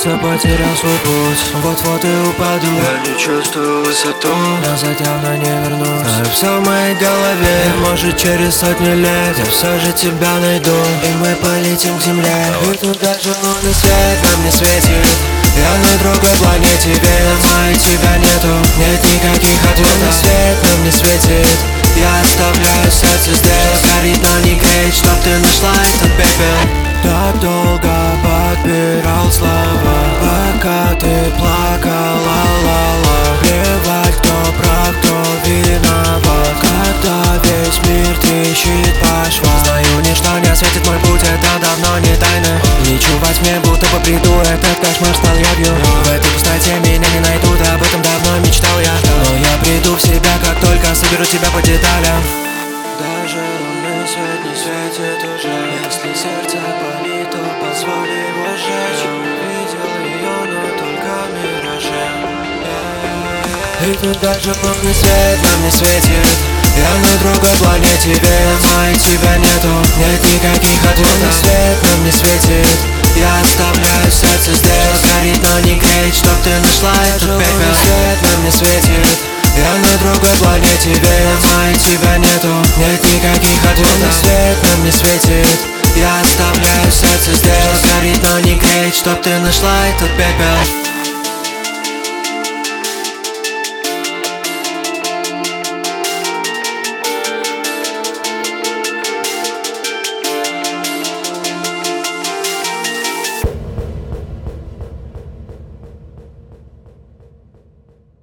кажется, потерял свой путь. Вот-вот и упаду, я не чувствую высоту, назад явно не вернусь. А все в моей голове, и может через сотни лет я все же тебя найду, и мы полетим к земле. И тут даже лунный свет нам не светит. Я на другой планете, видимо, и тебя нету. Нет никаких ответов. Лунный свет нам не светит. Я оставляю сердце здесь, горит, но не греет, чтоб ты нашла этот пепел. Так долго подбирал слова, пока ты плакала, ла-ла. Плевать, кто прав, кто виноват, когда весь мир трещит по швам. Знаю, ничто не осветит мой путь, это давно не тайна. Лечу во тьме, будто бы приду, этот кошмар стал явью. В этой пустоте меня не найдут, об этом давно мечтал я. Но я приду в себя, как только соберу тебя по деталям. Даже лунный свет не светит уже. Если сердце болит, то позволь его сжечь. Видел ее, но только в мираже. И тут даже лунный свет нам не светит. Я на другой планете, видимо, и тебя нету. Нет никаких ответов. Лунный свет нам не светит. Я оставляю сердце здесь, горит, но не греет, чтоб ты нашла этот пепел. Лунный свет нам не светит. Я на другой планете, видимо, и тебя нету. Нет никаких ответов. Лунный свет нам не светит. Я оставляю сердце здесь, горит, но не греет, чтоб ты нашла этот пепел.